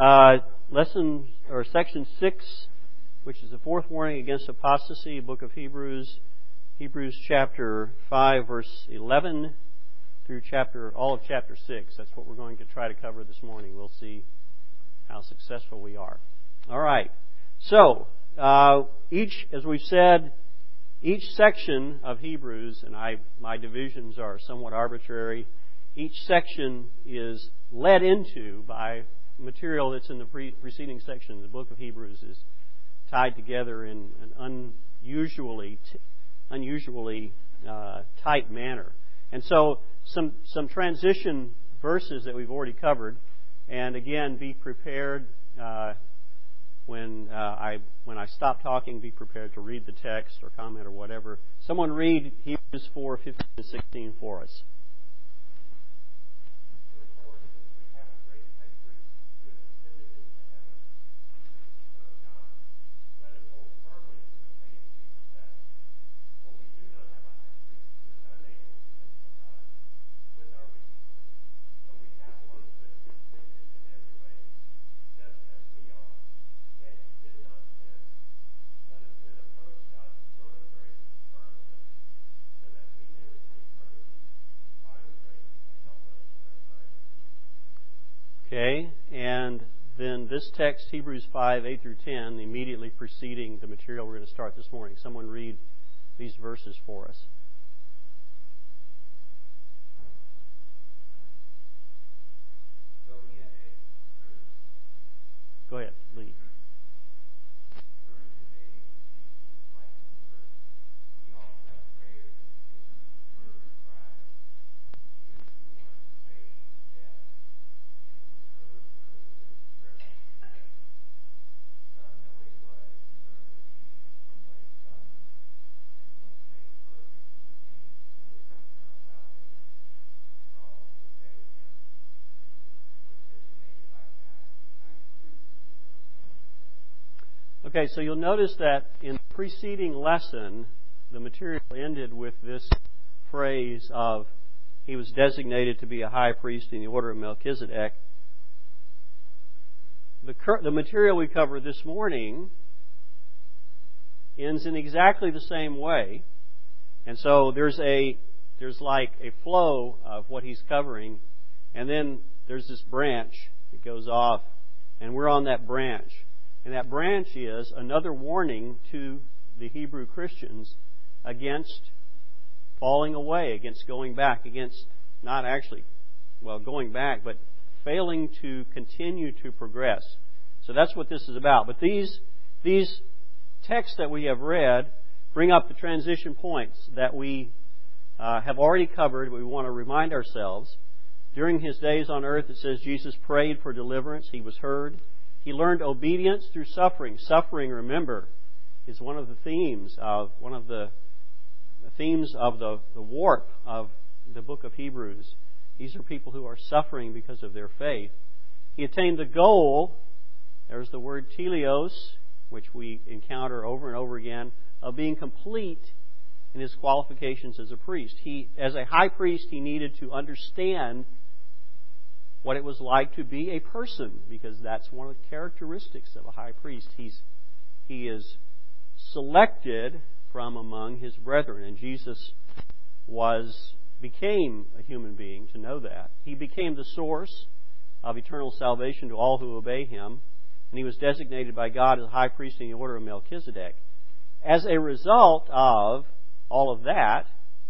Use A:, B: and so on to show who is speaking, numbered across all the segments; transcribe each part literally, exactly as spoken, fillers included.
A: Uh, lesson or section six, which is the fourth warning against apostasy, book of Hebrews, Hebrews chapter five, verse eleven through chapter all of chapter six. That's what we're going to try to cover this morning. We'll see how successful we are. All right. So uh, each, as we've said, each section of Hebrews, and I my divisions are somewhat arbitrary. Each section is led into by material that's in the pre- preceding section. The book of Hebrews is tied together in an unusually, t- unusually uh, tight manner. And so some some transition verses that we've already covered. And again, be prepared uh, when uh, I when I stop talking. Be prepared to read the text or comment or whatever. Someone read Hebrews four, fifteen to sixteen for us. Okay, and then this text, Hebrews five, eight through ten, immediately preceding the material we're going to start this morning. Someone read these verses for us. Go ahead, Lee. Okay, so you'll notice that in the preceding lesson, the material ended with this phrase of, he was designated to be a high priest in the order of Melchizedek. The, the material we covered this morning ends in exactly the same way. And so there's a there's like a flow of what he's covering, and then there's this branch that goes off, and we're on that branch. And that branch is another warning to the Hebrew Christians against falling away, against going back, against not actually, well, going back, but failing to continue to progress. So that's what this is about. But these these texts that we have read bring up the transition points that we uh, have already covered. We want to remind ourselves. During his days on earth, it says Jesus prayed for deliverance. He was heard. He learned obedience through suffering. Suffering, remember, is one of the themes of one of the themes of the, the warp of the book of Hebrews. These are people who are suffering because of their faith. He attained the goal. There's the word teleos, which we encounter over and over again, of being complete in his qualifications as a priest. He, as a high priest, he needed to understand what it was like to be a person, because that's one of the characteristics of a high priest. He's he is selected from among his brethren, and Jesus was became a human being to know that. He became the source of eternal salvation to all who obey him, and he was designated by God as a high priest in the order of Melchizedek. As a result of all of that,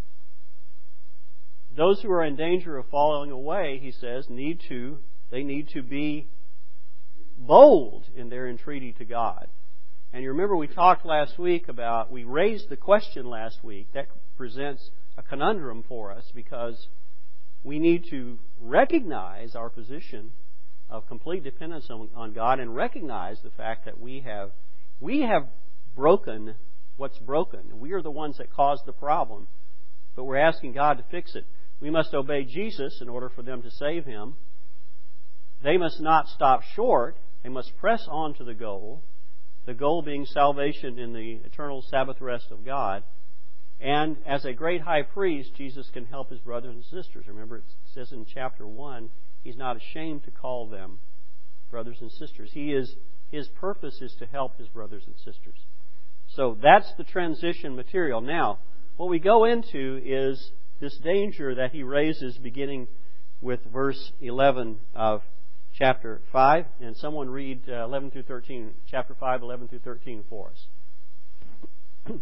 A: those who are in danger of falling away, he says, need to they need to be bold in their entreaty to God. And you remember we talked last week about, we raised the question last week, that presents a conundrum for us, because we need to recognize our position of complete dependence on, on God, and recognize the fact that we have we have broken what's broken. We are the ones that caused the problem, but we're asking God to fix it. We must obey Jesus in order for them to save him. They must not stop short. They must press on to the goal, the goal being salvation in the eternal Sabbath rest of God. And as a great high priest, Jesus can help his brothers and sisters. Remember, it says in chapter one, he's not ashamed to call them brothers and sisters. He is, his purpose is to help his brothers and sisters. So that's the transition material. Now, what we go into is this danger that he raises beginning with verse eleven of chapter five. And someone read uh, eleven through thirteen, chapter five, eleven through thirteen for us.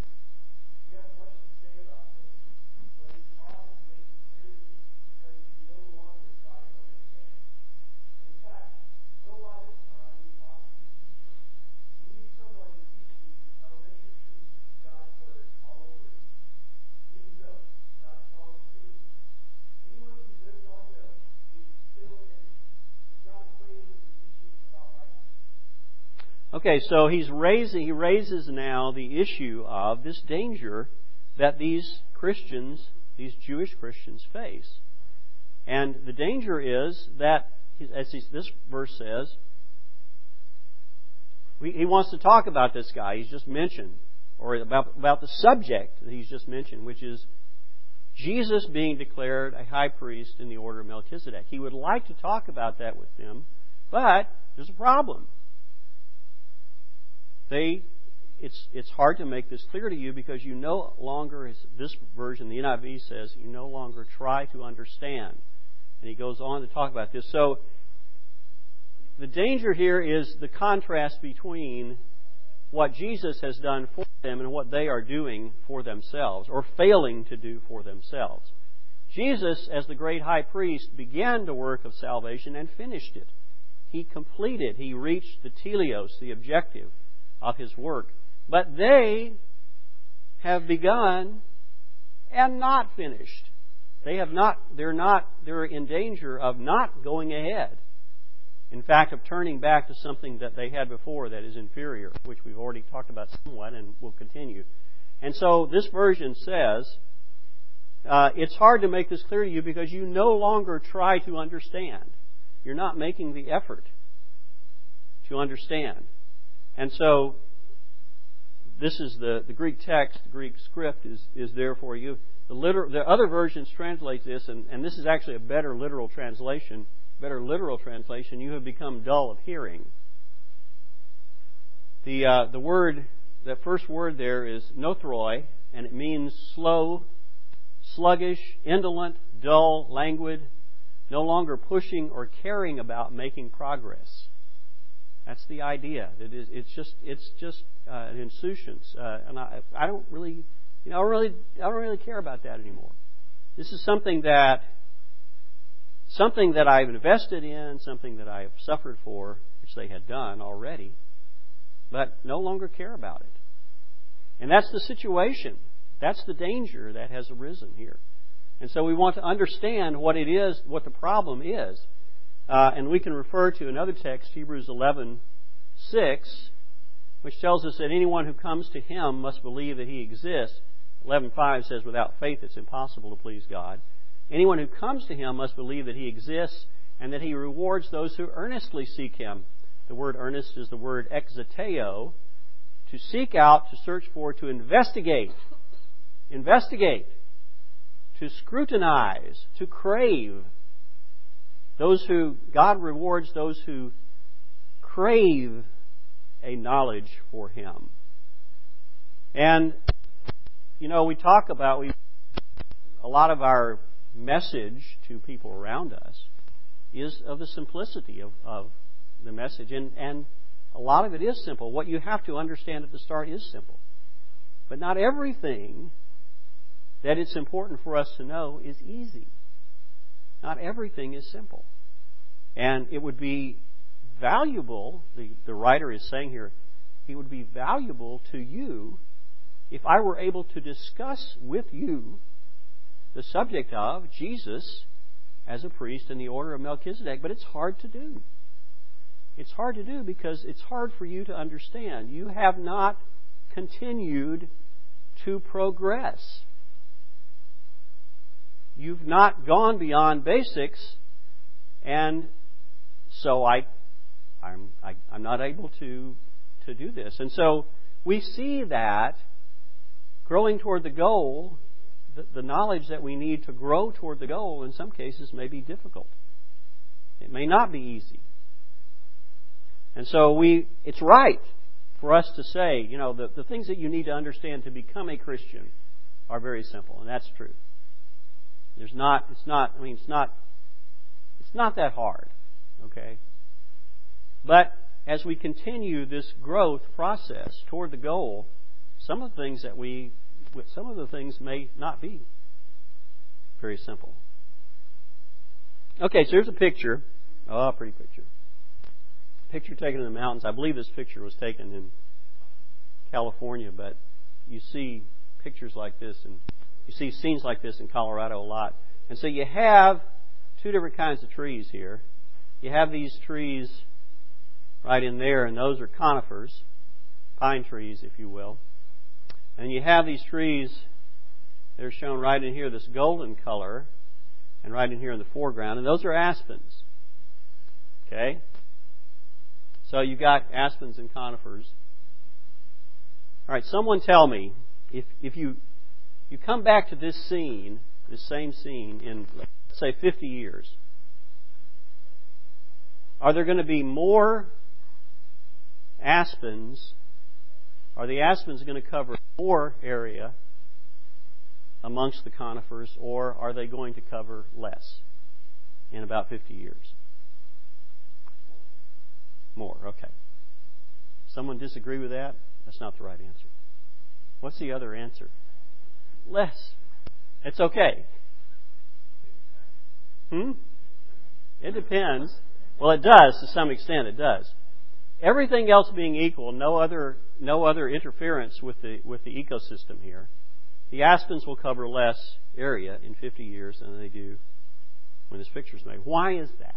A: Okay, so he's raising, he raises now the issue of this danger that these Christians, these Jewish Christians face. And the danger is that, as this verse says, he wants to talk about this guy he's just mentioned, or about, about the subject that he's just mentioned, which is Jesus being declared a high priest in the order of Melchizedek. He would like to talk about that with them, but there's a problem. They, it's it's hard to make this clear to you because you no longer, as this version, the N I V says, you no longer try to understand. And he goes on to talk about this. So the danger here is the contrast between what Jesus has done for them and what they are doing for themselves, or failing to do for themselves. Jesus, as the great high priest, began the work of salvation and finished it. He completed, he reached the teleos, the objective of his work. But they have begun and not finished. They have not, they're not, they're in danger of not going ahead. In fact, of turning back to something that they had before that is inferior, which we've already talked about somewhat and will continue. And so this version says, uh, it's hard to make this clear to you because you no longer try to understand. You're not making the effort to understand. And so, this is the, the Greek text, the Greek script is, is there for you. The, liter, the other versions translate this, and, and this is actually a better literal translation, better literal translation, you have become dull of hearing. The, uh, the word, that first word there is nothroi, and it means slow, sluggish, indolent, dull, languid, no longer pushing or caring about making progress. That's the idea. It is. It's just. It's just uh, an insouciance, uh, and I, I don't really, you know, I really, I don't really care about that anymore. This is something that, something that I've invested in, something that I have suffered for, which they had done already, but no longer care about it. And that's the situation. That's the danger that has arisen here. And so we want to understand what it is, what the problem is. Uh, and we can refer to another text, Hebrews eleven six, which tells us that anyone who comes to Him must believe that He exists. eleven five says, without faith it's impossible to please God. Anyone who comes to Him must believe that He exists and that He rewards those who earnestly seek Him. The word earnest is the word exateo, to seek out, to search for, to investigate. Investigate. To scrutinize, to crave. Those who, God rewards those who crave a knowledge for Him. And, you know, we talk about, we, a lot of our message to people around us is of the simplicity of, of the message. And, and a lot of it is simple. What you have to understand at the start is simple. But not everything that it's important for us to know is easy. Not everything is simple. And it would be valuable, the, the writer is saying here, it would be valuable to you if I were able to discuss with you the subject of Jesus as a priest in the order of Melchizedek. But it's hard to do. It's hard to do because it's hard for you to understand. You have not continued to progress. You've not gone beyond basics, and so I, I'm, I, I'm not able to, to do this. And so we see that growing toward the goal, the, the knowledge that we need to grow toward the goal in some cases may be difficult. It may not be easy. And so we, it's right for us to say, you know, the, the things that you need to understand to become a Christian are very simple, and that's true. There's not, it's not, I mean, it's not, it's not that hard, okay? But as we continue this growth process toward the goal, some of the things that we, some of the things may not be very simple. Okay, so here's a picture. Oh, a pretty picture. Picture taken in the mountains. I believe this picture was taken in California, but you see pictures like this, and you see scenes like this in Colorado a lot. And so you have two different kinds of trees here. You have these trees right in there, and those are conifers, pine trees, if you will. And you have these trees that are shown right in here, this golden color, and right in here in the foreground, and those are aspens. Okay? So you've got aspens and conifers. All right, someone tell me, if if you you come back to this scene, this same scene in, let's say, fifty years, are there going to be more aspens? Are the aspens going to cover more area amongst the conifers, or are they going to cover less in about fifty years? More, okay. Someone disagree with that? That's not the right answer. What's the other answer? Less. It's okay. Hmm? It depends. Well, it does to some extent. It does. Everything else being equal, no other no other interference with the with the ecosystem here, the aspens will cover less area in fifty years than they do when this picture is made. Why is that?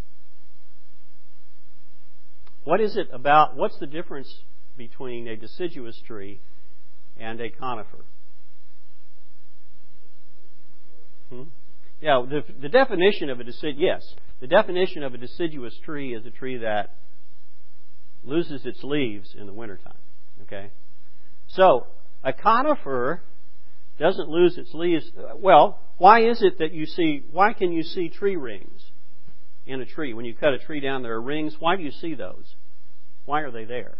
A: What is it about, what's the difference between a deciduous tree and a conifer? Hmm? Yeah, the, the definition of a decid yes, the definition of a deciduous tree is a tree that loses its leaves in the wintertime. Okay? So, a conifer doesn't lose its leaves. Well, why is it that you see, why can you see tree rings in a tree? When you cut a tree down, there are rings. Why do you see those? Why are they there?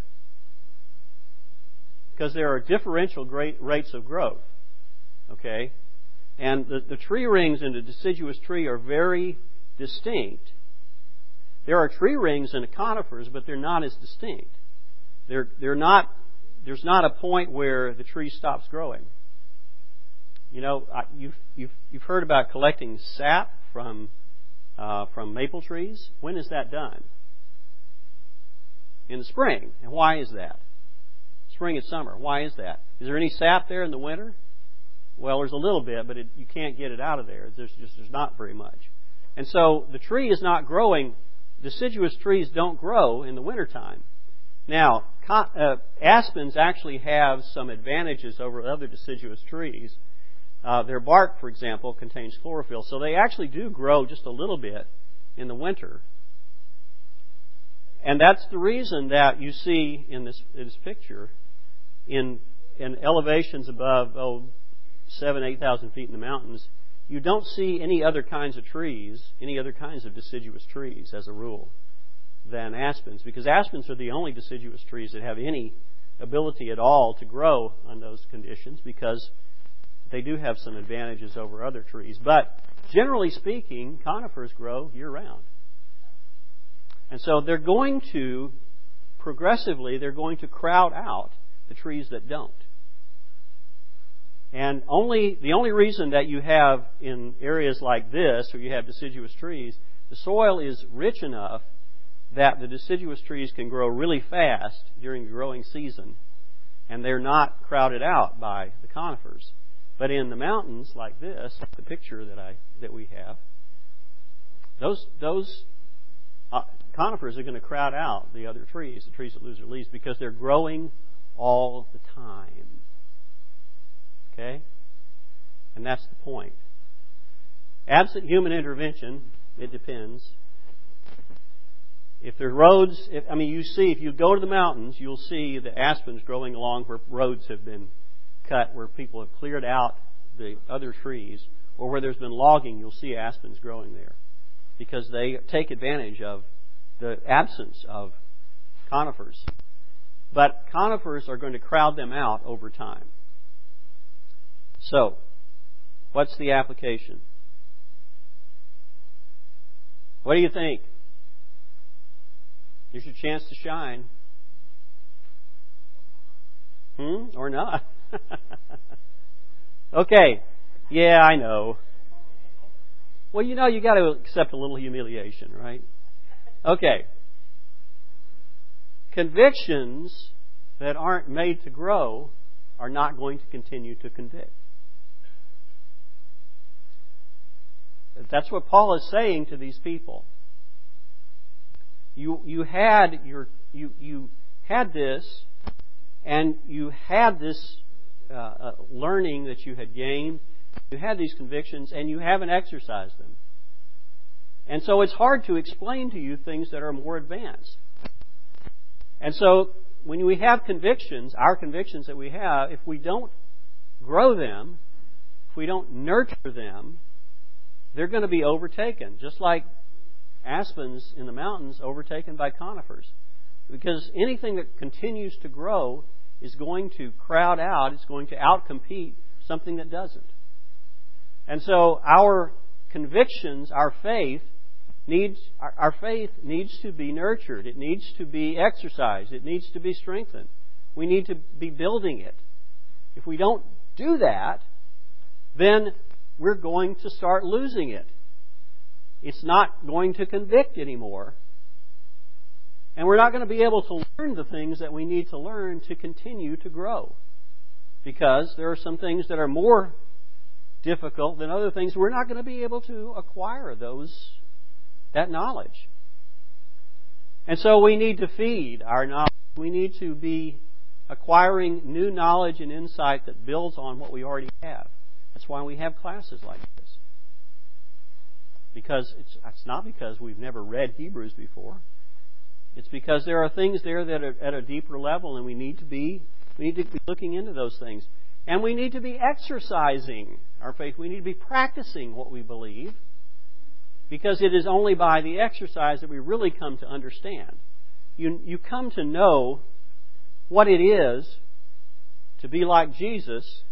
A: Because there are differential great rates of growth. Okay? And the, the tree rings in a deciduous tree are very distinct. There are tree rings in the conifers, but they're not as distinct. They're, they're not, there's not a point where the tree stops growing. You know, you've, you've, you've heard about collecting sap from, uh, from maple trees. When is that done? In the spring. And why is that? Spring and summer. Why is that? Is there any sap there in the winter? Well, there's a little bit, but it, you can't get it out of there. There's just there's not very much. And so the tree is not growing. Deciduous trees don't grow in the wintertime. Now, uh, aspens actually have some advantages over other deciduous trees. Uh, their bark, for example, contains chlorophyll, so they actually do grow just a little bit in the winter. And that's the reason that you see in this, in this picture, in, in elevations above oh, seven, eight thousand feet in the mountains, you don't see any other kinds of trees, any other kinds of deciduous trees as a rule than aspens, because aspens are the only deciduous trees that have any ability at all to grow on those conditions, because they do have some advantages over other trees. But generally speaking, conifers grow year-round. And so they're going to, progressively, they're going to crowd out the trees that don't. And only the only reason that you have in areas like this, where you have deciduous trees, the soil is rich enough that the deciduous trees can grow really fast during the growing season, and they're not crowded out by the conifers. But in the mountains like this, the picture that I that we have, those those uh, conifers are going to crowd out the other trees, the trees that lose their leaves, because they're growing all the time. Okay? And that's the point. Absent human intervention, it depends. If there are roads, if, I mean, you see, if you go to the mountains, you'll see the aspens growing along where roads have been cut, where people have cleared out the other trees, or where there's been logging, you'll see aspens growing there, because they take advantage of the absence of conifers. But conifers are going to crowd them out over time. So, what's the application? What do you think? Here's your chance to shine. Hmm? Or not? Okay. Yeah, I know. Well, you know, you got to accept a little humiliation, right? Okay. Convictions that aren't made to grow are not going to continue to convict. That's what Paul is saying to these people. You you had your you you had this, and you had this uh, uh, learning that you had gained. You had these convictions, and you haven't exercised them. And so it's hard to explain to you things that are more advanced. And so when we have convictions, our convictions that we have, if we don't grow them, if we don't nurture them, they're going to be overtaken, just like aspens in the mountains overtaken by conifers. Because anything that continues to grow is going to crowd out, it's going to outcompete something that doesn't. And so our convictions, our faith, needs our, our faith needs to be nurtured. It needs to be exercised. It needs to be strengthened. We need to be building it. If we don't do that, then we're going to start losing it. It's not going to convict anymore. And we're not going to be able to learn the things that we need to learn to continue to grow. Because there are some things that are more difficult than other things. We're not going to be able to acquire those, that knowledge. And so we need to feed our knowledge. We need to be acquiring new knowledge and insight that builds on what we already have. That's why we have classes like this. Because it's, it's not because we've never read Hebrews before. It's because there are things there that are at a deeper level, and we need to be we need to be looking into those things. And we need to be exercising our faith. We need to be practicing what we believe, because it is only by the exercise that we really come to understand. You, you come to know what it is to be like Jesus,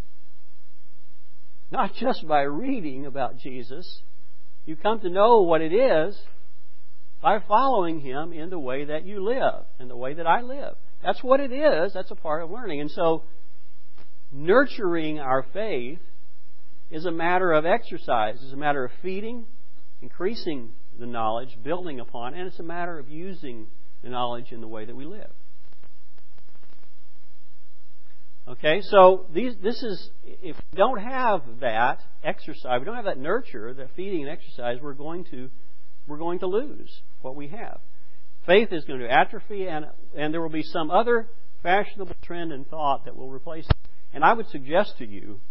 A: not just by reading about Jesus. You come to know what it is by following Him in the way that you live, in the way that I live. That's what it is. That's a part of learning. And so, nurturing our faith is a matter of exercise. It's a matter of feeding, increasing the knowledge, building upon, and it's a matter of using the knowledge in the way that we live. Okay, so these, this is, if we don't have that exercise, we don't have that nurture, that feeding and exercise, we're going to, we're going to lose what we have. Faith is going to atrophy, and, and there will be some other fashionable trend and thought that will replace it. And I would suggest to you,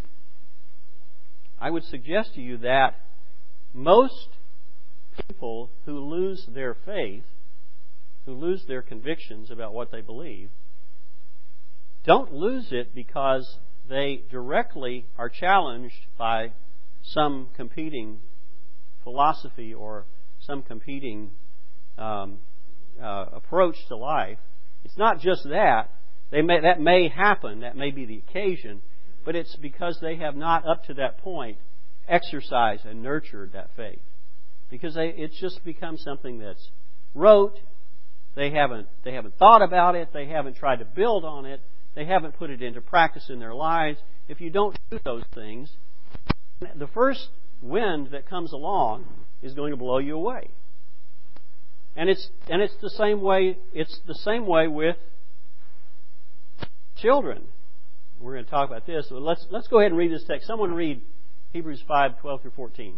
A: I would suggest to you that most people who lose their faith, who lose their convictions about what they believe, don't lose it because they directly are challenged by some competing philosophy or some competing um, uh, approach to life. It's not just that. They may, that may happen. That may be the occasion. But it's because they have not, up to that point, exercised and nurtured that faith. Because they, it's just become something that's rote. They haven't, they haven't thought about it. They haven't tried to build on it. They haven't put it into practice in their lives. If you don't do those things, the first wind that comes along is going to blow you away. And it's and it's the same way. It's the same way with children. We're going to talk about this. So let's let's go ahead and read this text. Someone read Hebrews five, twelve through fourteen.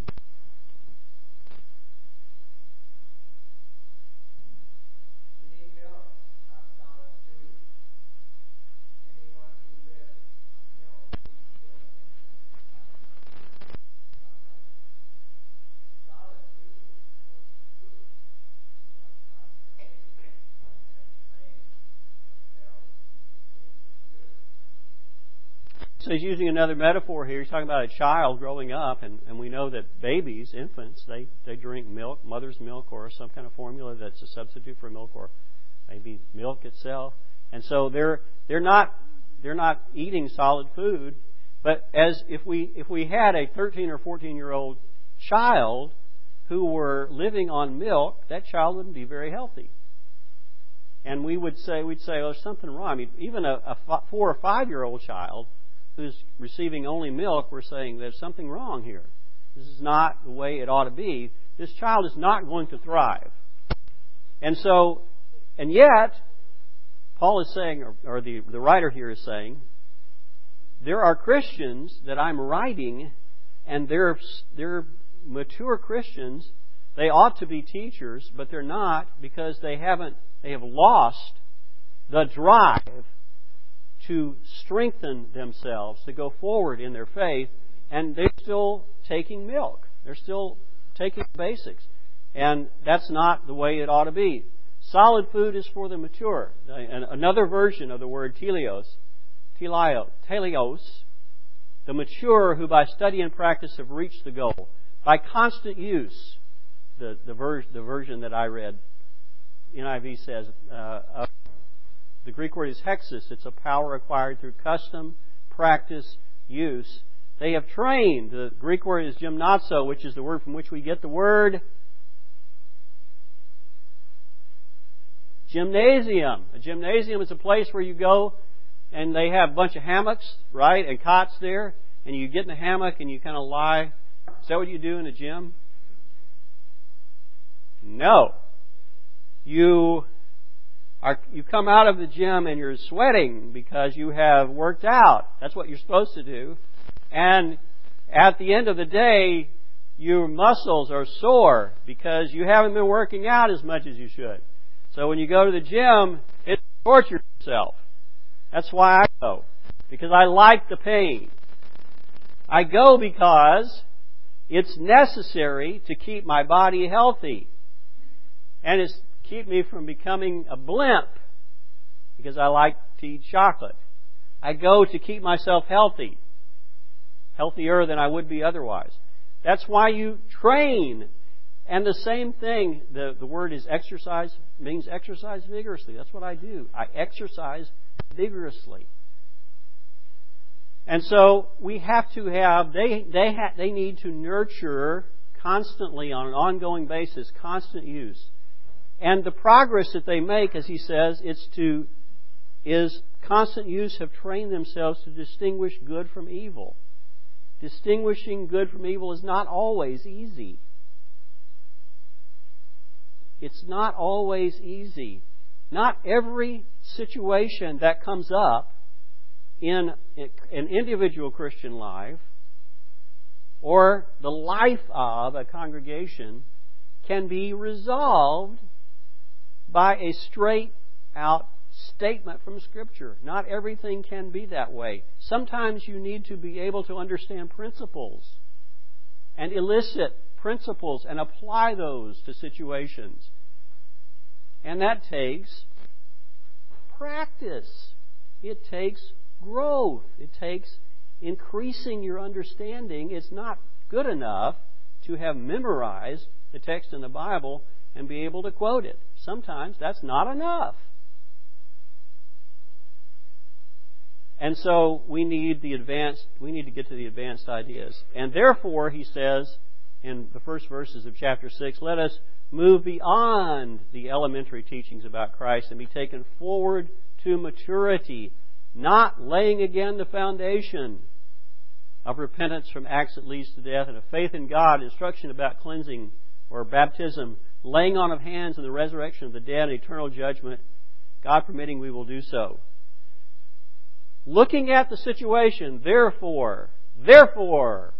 A: So he's using another metaphor here. He's talking about a child growing up, and, and we know that babies, infants, they, they drink milk, mother's milk, or some kind of formula that's a substitute for milk, or maybe milk itself. And so they're they're not they're not eating solid food. But as if we if we had a thirteen or fourteen year old child who were living on milk, that child wouldn't be very healthy. And we would say we'd say, oh, there's something wrong. I mean, even a, a four or five year old child who's receiving only milk, we're saying there's something wrong here. This is not the way it ought to be. This child is not going to thrive. And so, and yet, Paul is saying, or, or the, the writer here is saying, there are Christians that I'm writing, and they're, they're mature Christians. They ought to be teachers, but they're not because they haven't, they have lost the drive to strengthen themselves, to go forward in their faith, and they're still taking milk. They're still taking basics. And that's not the way it ought to be. Solid food is for the mature. Another version of the word teleos, telio, teleos, the mature who by study and practice have reached the goal. By constant use, the, the, ver, the version that I read, N I V says, uh, uh, the Greek word is hexis. It's a power acquired through custom, practice, use. They have trained. The Greek word is gymnazo, which is the word from which we get the word gymnasium. A gymnasium is a place where you go and they have a bunch of hammocks, right, and cots there, and you get in the hammock and you kind of lie. Is that what you do in a gym? No. You are, you come out of the gym and you're sweating because you have worked out. That's what you're supposed to do. And at the end of the day, your muscles are sore because you haven't been working out as much as you should. So when you go to the gym, it's torture yourself. That's why I go. Because I like the pain. I go because it's necessary to keep my body healthy. And it's keep me from becoming a blimp because I like to eat chocolate. I go to keep myself healthy. Healthier than I would be otherwise. That's why you train. And the same thing, the, the word is exercise, means exercise vigorously. That's what I do. I exercise vigorously. And so we have to have, they, they, ha, they need to nurture constantly on an ongoing basis, constant use. And the progress that they make, as he says, it's to, is constant use have trained themselves to distinguish good from evil. Distinguishing good from evil is not always easy. It's not always easy. Not every situation that comes up in an individual Christian life or the life of a congregation can be resolved by a straight out statement from Scripture. Not everything can be that way. Sometimes you need to be able to understand principles and elicit principles and apply those to situations. And that takes practice. It takes growth. It takes increasing your understanding. It's not good enough to have memorized the text in the Bible and be able to quote it. Sometimes that's not enough. And so we need the advanced, we need to get to the advanced ideas. And therefore, he says in the first verses of chapter six, let us move beyond the elementary teachings about Christ and be taken forward to maturity, not laying again the foundation of repentance from acts that leads to death and of faith in God, instruction about cleansing or baptism, laying on of hands and the resurrection of the dead and eternal judgment. God permitting, we will do so. Looking at the situation, therefore, therefore,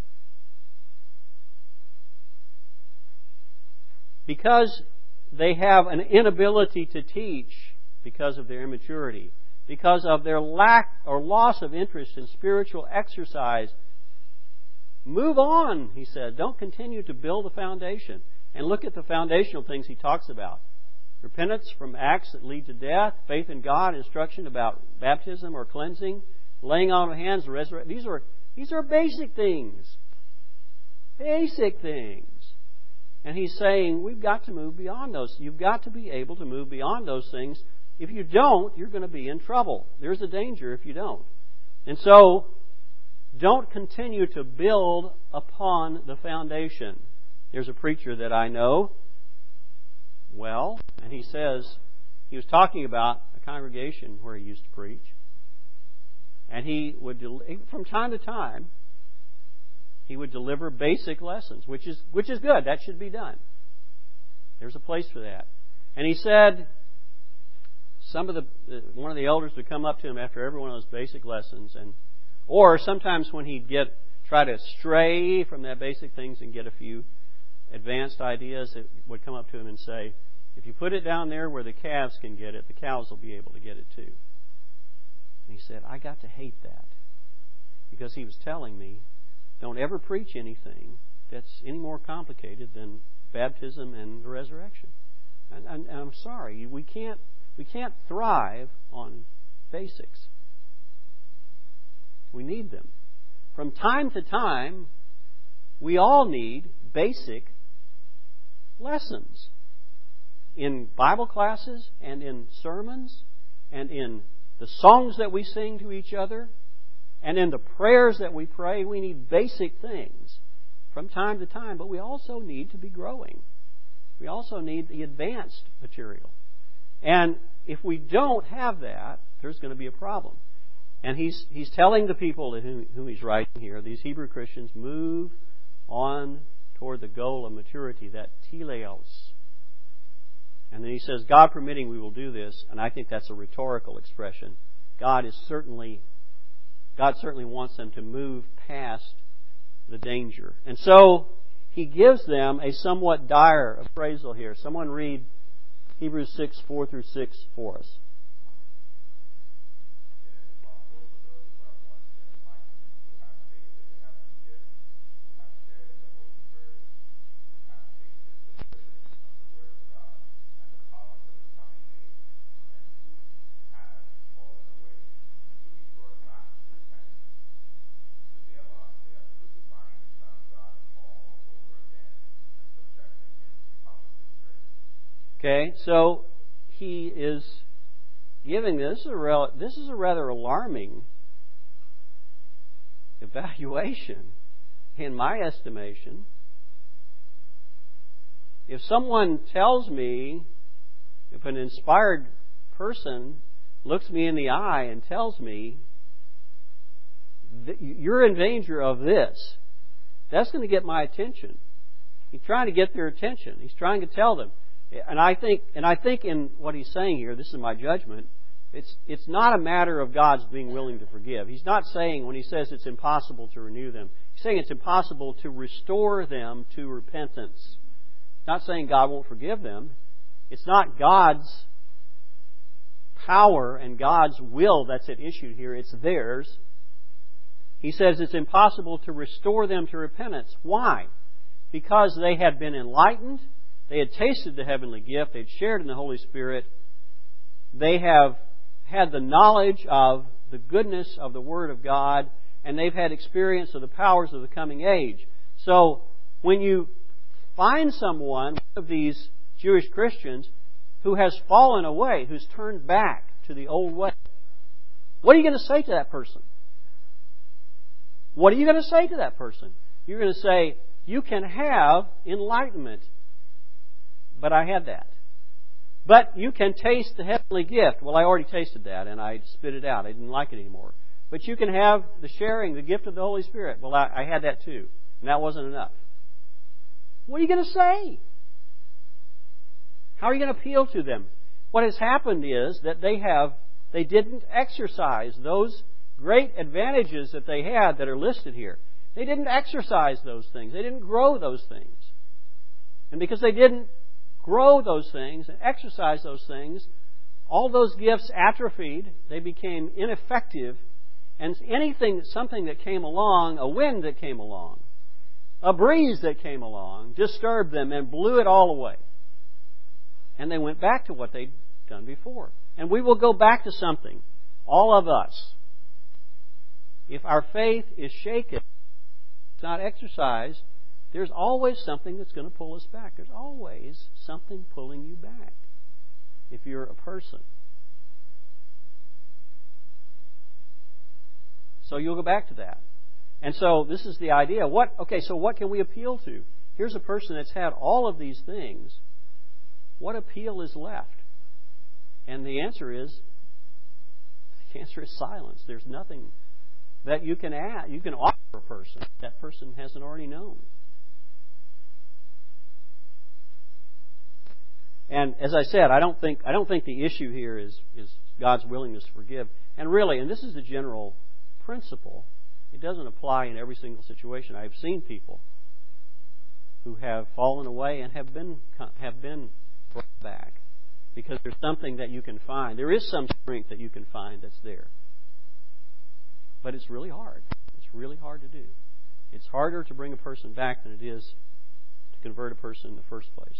A: because they have an inability to teach because of their immaturity, because of their lack or loss of interest in spiritual exercise, move on, he said. Don't continue to build a foundation. And look at the foundational things he talks about. Repentance from acts that lead to death, faith in God, instruction about baptism or cleansing, laying on of hands, resurrection. These are, these are basic things. Basic things. And he's saying we've got to move beyond those. You've got to be able to move beyond those things if you don't, you're going to be in trouble. There's a danger if you don't. And so, don't continue to build upon the foundation. There's a preacher that I know well, and he says, he was talking about a congregation where he used to preach. And he would, from time to time, he would deliver basic lessons, which is which is good. That should be done. There's a place for that. And he said, some of the one of the elders would come up to him after every one of those basic lessons, and or sometimes when he'd get try to stray from that basic things and get a few advanced ideas, it would come up to him and say, if you put it down there where the calves can get it, the cows will be able to get it too. And he said, I got to hate that. Because he was telling me, don't ever preach anything that's any more complicated than baptism and the resurrection. And, and, and I'm sorry, we can't we can't thrive on basics. We need them. From time to time, we all need basic lessons. In Bible classes and in sermons and in the songs that we sing to each other and in the prayers that we pray, we need basic things from time to time, but we also need to be growing. We also need the advanced material. And if we don't have that, there's going to be a problem. And he's he's telling the people to whom, whom he's writing here, these Hebrew Christians, move on toward the goal of maturity, that teleos. And then he says, God permitting, we will do this. And I think that's a rhetorical expression. God is certainly, God certainly wants them to move past the danger. And so he gives them a somewhat dire appraisal here. Someone read Hebrews six, four through six for us. Okay, so he is giving this a rel- this is a rather alarming evaluation, in my estimation. If someone tells me, if an inspired person looks me in the eye and tells me, you're in danger of this, that's going to get my attention. He's trying to get their attention. He's trying to tell them. And I think, and I think in what he's saying here, this is my judgment, it's it's not a matter of God's being willing to forgive. He's not saying, when he says it's impossible to renew them, he's saying it's impossible to restore them to repentance. He's not saying God won't forgive them. It's not God's power and God's will that's at issue here. It's theirs. He says it's impossible to restore them to repentance. Why? Because they had been enlightened. They had tasted the heavenly gift. They'd shared in the Holy Spirit. They have had the knowledge of the goodness of the Word of God, and they've had experience of the powers of the coming age. So, when you find someone, one of these Jewish Christians, who has fallen away, who's turned back to the old way, what are you going to say to that person? What are you going to say to that person? You're going to say, you can have enlightenment. But I had that. But you can taste the heavenly gift. Well, I already tasted that and I spit it out. I didn't like it anymore. But you can have the sharing, the gift of the Holy Spirit. Well, I, I had that too. And that wasn't enough. What are you going to say? How are you going to appeal to them? What has happened is that they have, they didn't exercise those great advantages that they had that are listed here. They didn't exercise those things. They didn't grow those things. And because they didn't grow those things and exercise those things, all those gifts atrophied. They became ineffective. And anything, something that came along, a wind that came along, a breeze that came along, disturbed them and blew it all away. And they went back to what they'd done before. And we will go back to something, all of us. If our faith is shaken, it's not exercised, there's always something that's going to pull us back. There's always something pulling you back if you're a person. So you'll go back to that. And so this is the idea. What? Okay, so what can we appeal to? Here's a person that's had all of these things. What appeal is left? And the answer is, the answer is silence. There's nothing that you can add, you can offer a person that person hasn't already known. And as I said, I don't think I don't think the issue here is, is God's willingness to forgive. And really, and this is the general principle, it doesn't apply in every single situation. I've seen people who have fallen away and have been have been brought back because there's something that you can find. There is some strength that you can find that's there. But it's really hard. It's really hard to do. It's harder to bring a person back than it is to convert a person in the first place.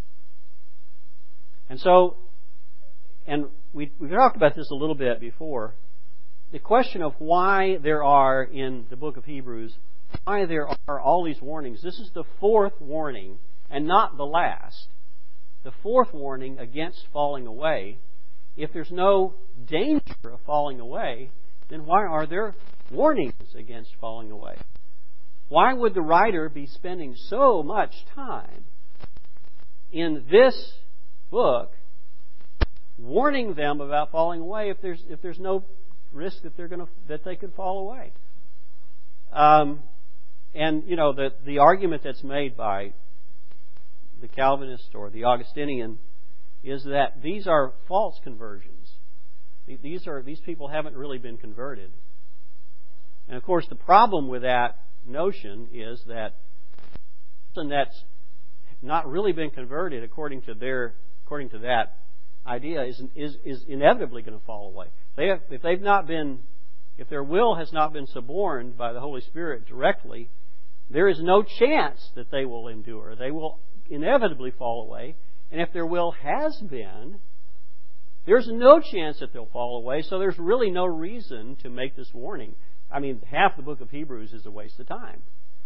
A: And so, and we we talked about this a little bit before, the question of why there are, in the book of Hebrews, why there are all these warnings. This is the fourth warning, and not the last. The fourth warning against falling away. If there's no danger of falling away, then why are there warnings against falling away? Why would the writer be spending so much time in this book warning them about falling away if there's if there's no risk that they're going to that they could fall away? Um, and you know the the argument that's made by the Calvinist or the Augustinian is that these are false conversions. These are these people haven't really been converted. And of course, the problem with that notion is that a person that's not really been converted, according to their according to that idea, is is, is inevitably going to fall away. They have, if they've not been, if their will has not been suborned by the Holy Spirit directly, there is no chance that they will endure. They will inevitably fall away. And if their will has been, there's no chance that they'll fall away, so there's really no reason to make this warning. I mean, half the book of Hebrews is a waste of time.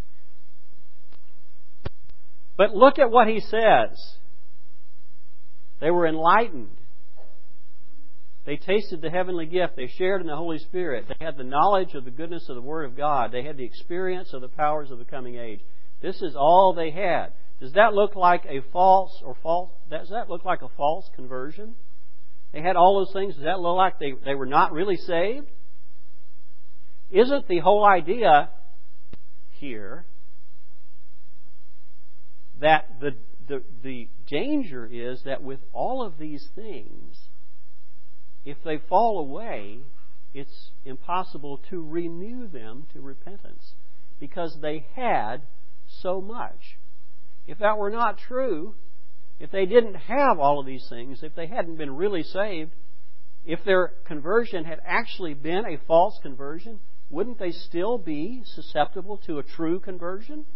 A: But look at what he says. They were enlightened. They tasted the heavenly gift. They shared in the Holy Spirit. They had the knowledge of the goodness of the Word of God. They had the experience of the powers of the coming age. This is all they had. Does that look like a false or false? Does that look like a false conversion? They had all those things. Does that look like they, they were not really saved? Isn't the whole idea here that the, the, the danger is that with all of these things, if they fall away, it's impossible to renew them to repentance because they had so much. If that were not true, if they didn't have all of these things, if they hadn't been really saved, if their conversion had actually been a false conversion, wouldn't they still be susceptible to a true conversion?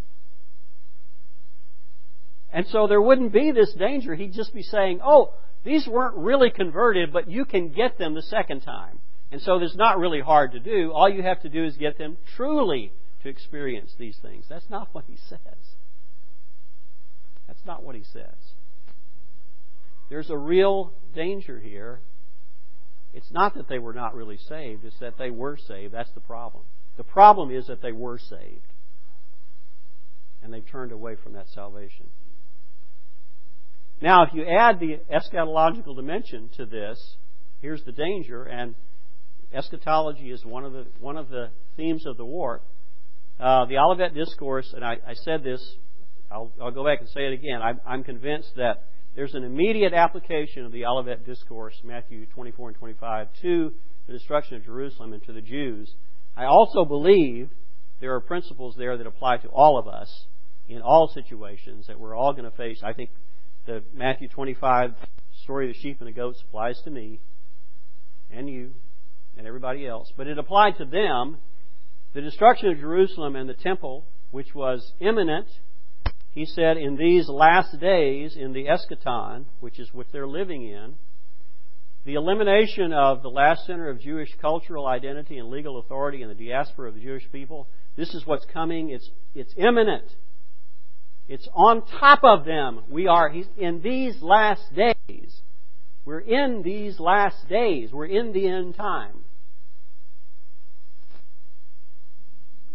A: And so there wouldn't be this danger. He'd just be saying, oh, these weren't really converted, but you can get them the second time. And so it's not really hard to do. All you have to do is get them truly to experience these things. That's not what he says. That's not what he says. There's a real danger here. It's not that they were not really saved. It's that they were saved. That's the problem. The problem is that they were saved. And they've turned away from that salvation. Now, if you add the eschatological dimension to this, here's the danger. And eschatology is one of the one of the themes of the war. Uh, the Olivet Discourse, and I, I said this, I'll, I'll go back and say it again. I'm, I'm convinced that there's an immediate application of the Olivet Discourse, Matthew twenty-four and twenty-five, to the destruction of Jerusalem and to the Jews. I also believe there are principles there that apply to all of us in all situations that we're all going to face. I think the Matthew twenty-five story of the sheep and the goats applies to me and you and everybody else. But it applied to them. The destruction of Jerusalem and the temple, which was imminent, he said, in these last days, in the eschaton, which is what they're living in, the elimination of the last center of Jewish cultural identity and legal authority in the diaspora of the Jewish people, this is what's coming. It's it's imminent. It's on top of them. We are he's, in these last days. We're in these last days. We're in the end time.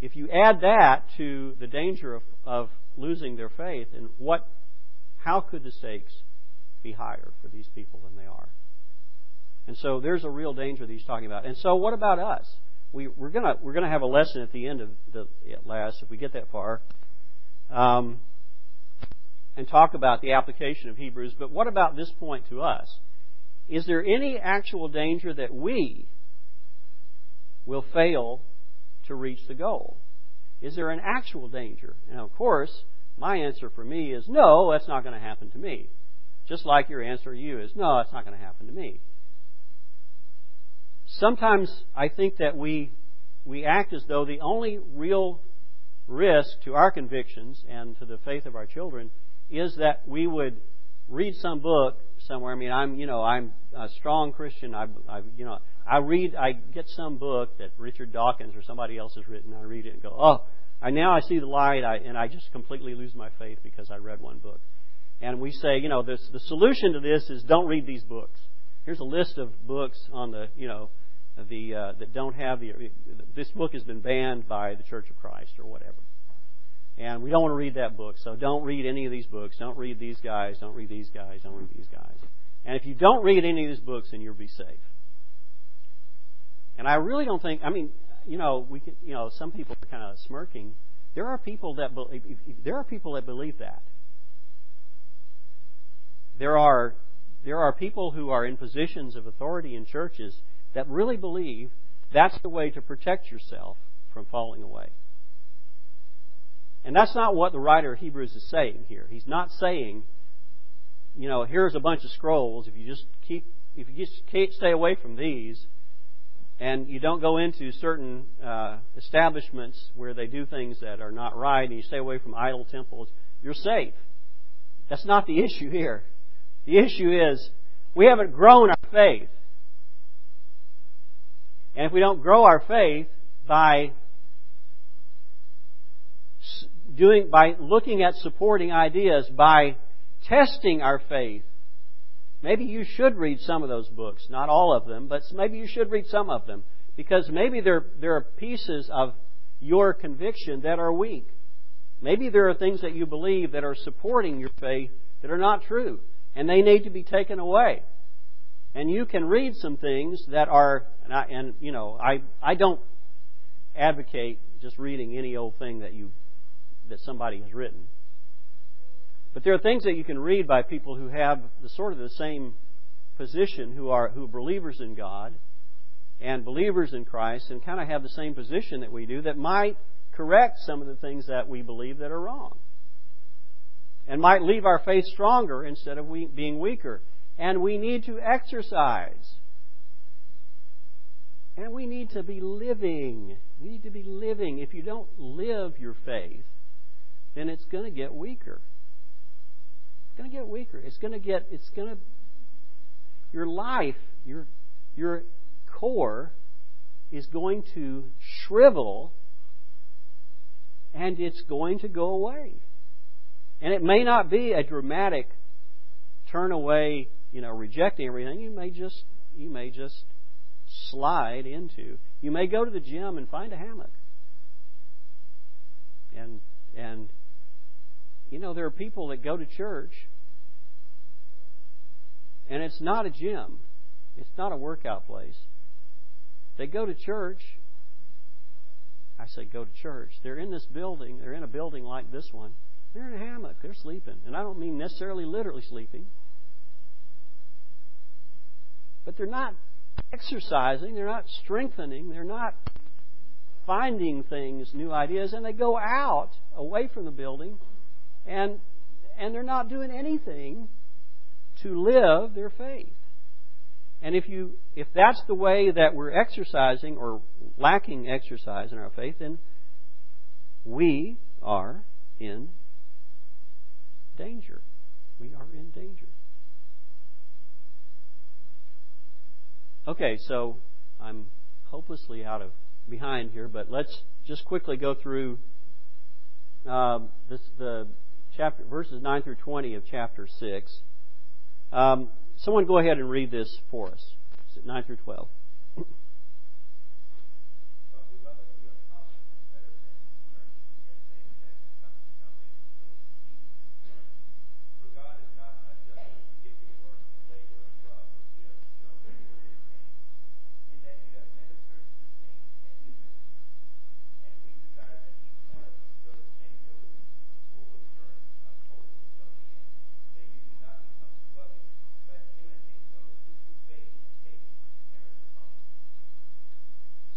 A: if you add that to the danger of, of losing their faith, and what, how could the stakes be higher for these people than they are? And so there's a real danger that he's talking about. And so what about us? We, we're gonna we're gonna have a lesson at the end of the at last, if we get that far, um, and talk about the application of Hebrews. But what about this point to us? Is there any actual danger that we will fail to reach the goal? Is there an actual danger? And of course, my answer for me is no, that's not going to happen to me. Just like your answer to you is no, that's not going to happen to me. Sometimes I think that we we act as though the only real risk to our convictions and to the faith of our children is that we would read some book somewhere. I mean, I'm you know I'm a strong Christian. I, I you know I read I get some book that Richard Dawkins or somebody else has written. I read it and go, oh, I now I see the light, I, and I just completely lose my faith because I read one book. And we say, you know, this, the solution to this is don't read these books. Here's a list of books on the, you know, the uh, that don't have the. This book has been banned by the Church of Christ or whatever, and we don't want to read that book. So don't read any of these books. Don't read these guys. Don't read these guys. Don't read these guys. And if you don't read any of these books, then you'll be safe. And I really don't think. I mean, you know, we can, you know, some people are kind of smirking. There are people that believe. There are people that believe that. There are there are people who are in positions of authority in churches that really believe that's the way to protect yourself from falling away. And that's not what the writer of Hebrews is saying here. He's not saying, you know, here's a bunch of scrolls. If you just keep, if you just can't stay away from these, and you don't go into certain uh, establishments where they do things that are not right, and you stay away from idol temples, you're safe. That's not the issue here. The issue is we haven't grown our faith. And if we don't grow our faith by doing, by looking at supporting ideas, by testing our faith, maybe you should read some of those books. Not all of them, but maybe you should read some of them. Because maybe there, there are pieces of your conviction that are weak. Maybe there are things that you believe that are supporting your faith that are not true. And they need to be taken away. And you can read some things that are, and, I, and you know, I I don't advocate just reading any old thing that you that somebody has written. But there are things that you can read by people who have the sort of the same position, who are who are believers in God and believers in Christ, and kind of have the same position that we do, that might correct some of the things that we believe that are wrong, and might leave our faith stronger instead of we, being weaker. And we need to exercise. And we need to be living. We need to be living. If you don't live your faith, then it's going to get weaker. It's going to get weaker. It's going to get, it's going to, your life, your, your core is going to shrivel, and it's going to go away. And it may not be a dramatic turn away, you know, rejecting everything. You may just you may just slide into. You may go to the gym and find a hammock. And and you know, there are people that go to church and it's not a gym. It's not a workout place. They go to church. I say go to church. They're in this building. They're in a building like this one. They're in a hammock. They're sleeping. And I don't mean necessarily literally sleeping. But they're not exercising. They're not strengthening. They're not finding things, new ideas. And they go out, away from the building, and and they're not doing anything to live their faith. And if you if that's the way that we're exercising or lacking exercise in our faith, then we are in danger. We are in danger. Okay, so I'm hopelessly out of behind here, but let's just quickly go through um, this, the chapter verses nine through twenty of chapter six. Um, someone go ahead and read this for us, nine through twelve.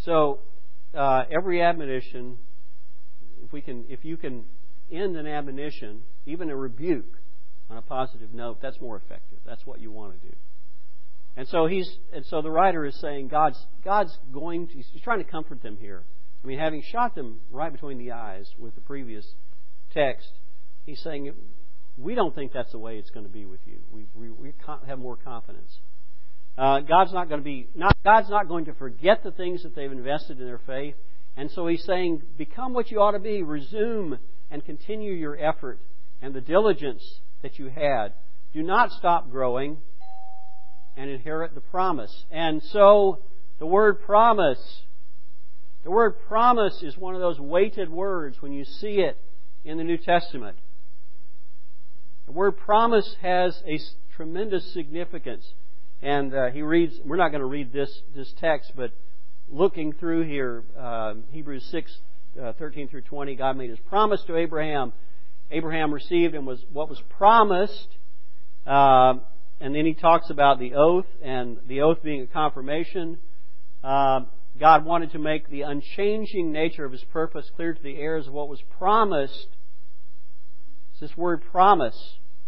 A: So uh, every admonition, if we can, if you can end an admonition, even a rebuke, on a positive note, that's more effective. That's what you want to do. And so he's, and so the writer is saying God's God's going to, he's trying to comfort them here. I mean, having shot them right between the eyes with the previous text, he's saying, we don't think that's the way it's going to be with you. We we, we have more confidence. Uh, God's not going to be not God's not going to forget the things that they've invested in their faith, and so he's saying, become what you ought to be. Resume and continue your effort and the diligence that you had. Do not stop growing and inherit the promise. And so the word promise, the word promise is one of those weighted words when you see it in the New Testament. The word promise has a tremendous significance. And uh, he reads, we're not going to read this, this text, but looking through here, uh, Hebrews six, uh, thirteen through twenty, God made His promise to Abraham. Abraham received and was what was promised. Uh, and then he talks about the oath, and the oath being a confirmation. Uh, God wanted to make the unchanging nature of His purpose clear to the heirs of what was promised. It's this word promise.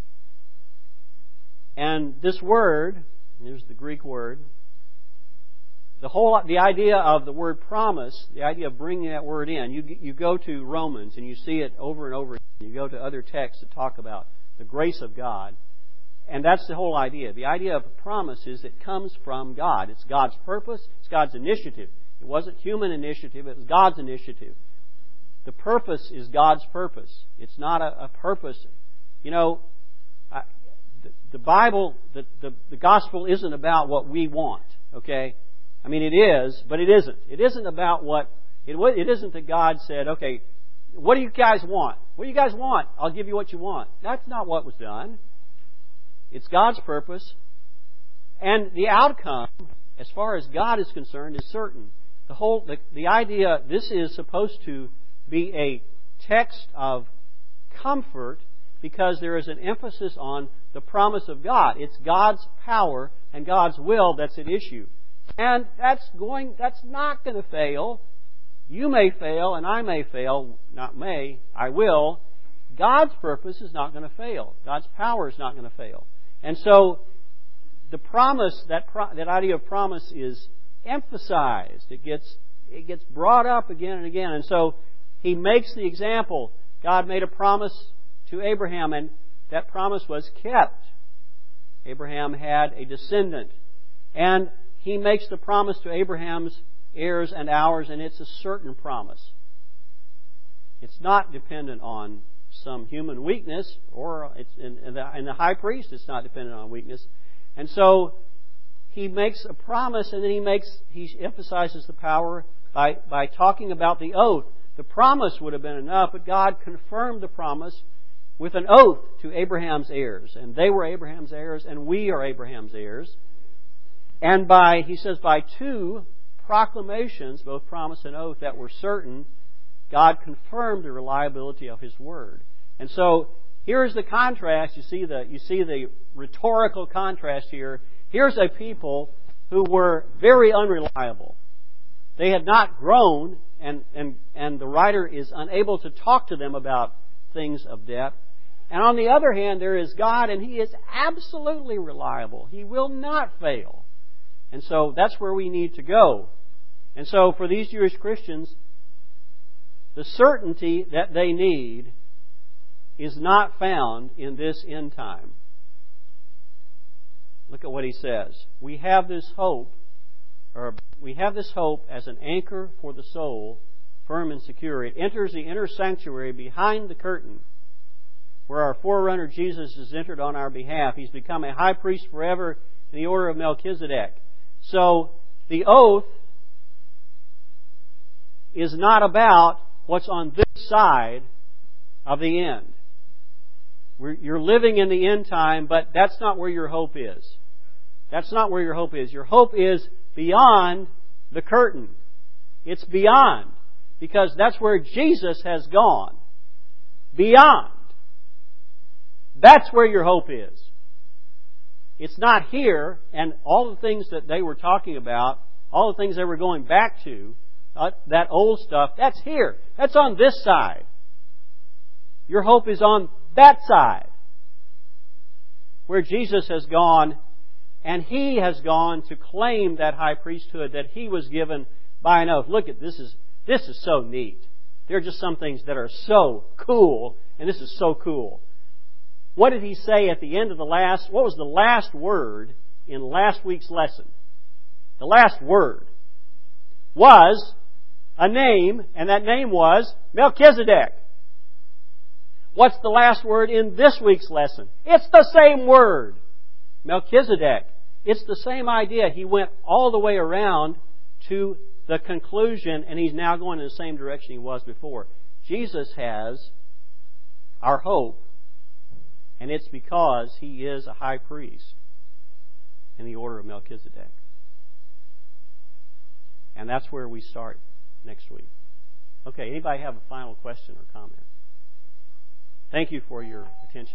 A: And this word, here's the Greek word, the whole, the idea of the word promise, the idea of bringing that word in, you, you go to Romans and you see it over and over again. You go to other texts that talk about the grace of God. And that's the whole idea. The idea of a promise is it comes from God. It's God's purpose. It's God's initiative. It wasn't human initiative. It was God's initiative. The purpose is God's purpose. It's not a, a purpose. You know, I, the, the Bible, the, the, the gospel isn't about what we want. Okay? I mean, it is, but it isn't. It isn't about what... It, it isn't that God said, okay, what do you guys want? What do you guys want? I'll give you what you want. That's not what was done. It's God's purpose. And the outcome, as far as God is concerned, is certain. The whole, the, the idea, this is supposed to be a text of comfort because there is an emphasis on the promise of God. It's God's power and God's will that's at issue. And that's going, that's not going to fail. You may fail and I may fail. Not may, I will. God's purpose is not going to fail. God's power is not going to fail. And so the promise, that pro, that idea of promise is emphasized. It gets it gets brought up again and again. And so he makes the example. God made a promise to Abraham, and that promise was kept. Abraham had a descendant. And he makes the promise to Abraham's heirs and ours, and it's a certain promise. It's not dependent on some human weakness, or it's in, in, the, in the high priest, it's not dependent on weakness. And so he makes a promise, and then he makes he emphasizes the power by by talking about the oath. The promise would have been enough, but God confirmed the promise with an oath to Abraham's heirs, and they were Abraham's heirs, and we are Abraham's heirs. And by he says by two proclamations, both promise and oath, that were certain, God confirmed the reliability of His word. And so here's the contrast. You see the you see the rhetorical contrast here. Here's a people who were very unreliable. They had not grown, and, and, and the writer is unable to talk to them about things of depth. And on the other hand, there is God, and He is absolutely reliable. He will not fail. And so that's where we need to go. And so for these Jewish Christians, the certainty that they need is not found in this end time. Look at what he says. We have this hope, or we have this hope as an anchor for the soul, firm and secure. It enters the inner sanctuary behind the curtain, where our forerunner Jesus has entered on our behalf. He's become a high priest forever in the order of Melchizedek. So the oath is not about what's on this side of the end. We're, you're living in the end time, but that's not where your hope is. That's not where your hope is. Your hope is beyond the curtain. It's beyond, because that's where Jesus has gone. Beyond. That's where your hope is. It's not here, and all the things that they were talking about, all the things they were going back to, Uh, that old stuff, that's here. That's on this side. Your hope is on that side. Where Jesus has gone, and He has gone to claim that high priesthood that He was given by an oath. Look at this is this is so neat. There are just some things that are so cool, and this is so cool. What did He say at the end of the last, what was the last word in last week's lesson? The last word was a name, and that name was Melchizedek. What's the last word in this week's lesson? It's the same word. Melchizedek. It's the same idea. He went all the way around to the conclusion, and He's now going in the same direction He was before. Jesus has our hope, and it's because He is a high priest in the order of Melchizedek. And that's where we start next week. Okay, anybody have a final question or comment? Thank you for your attention.